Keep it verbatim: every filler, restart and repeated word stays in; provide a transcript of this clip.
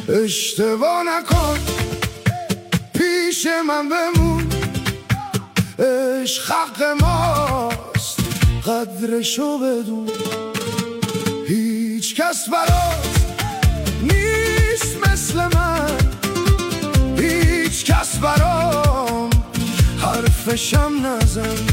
اشتباه نکن پیش من بمون، عشق حق ماست قدرشو بدون. هیچ کس برات نیست مثل من، هیچ کس برام حرفشم نزن.